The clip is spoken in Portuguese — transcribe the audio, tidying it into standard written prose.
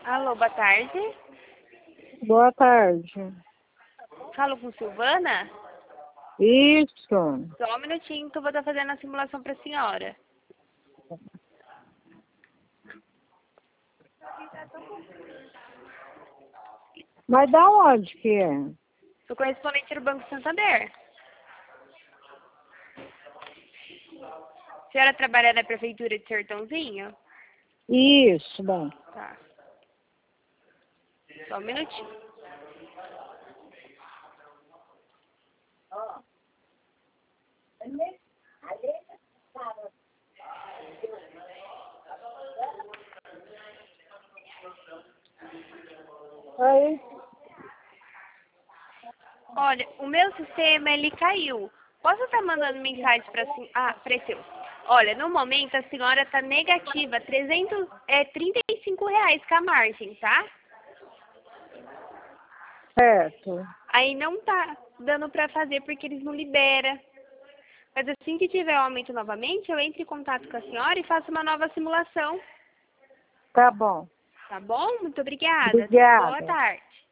Alô, boa tarde. Boa tarde. Falo com Silvana? Isso. Só um minutinho que eu vou estar fazendo a simulação para a senhora. Mas da onde que é? Sou correspondente do Banco Santander. A senhora trabalha na Prefeitura de Sertãozinho? Isso, bom. Tá. Só um minutinho. Aí, Olha, o meu sistema, ele caiu. Posso estar mandando mensagem para seu? Olha, no momento a senhora está negativa, R$ 35 com a margem, tá? certo. Aí não tá dando para fazer porque eles não liberam. Mas assim que tiver o aumento novamente, eu entro em contato com a senhora e faço uma nova simulação. Tá bom. Tá bom? Muito obrigada. Obrigada. Boa tarde.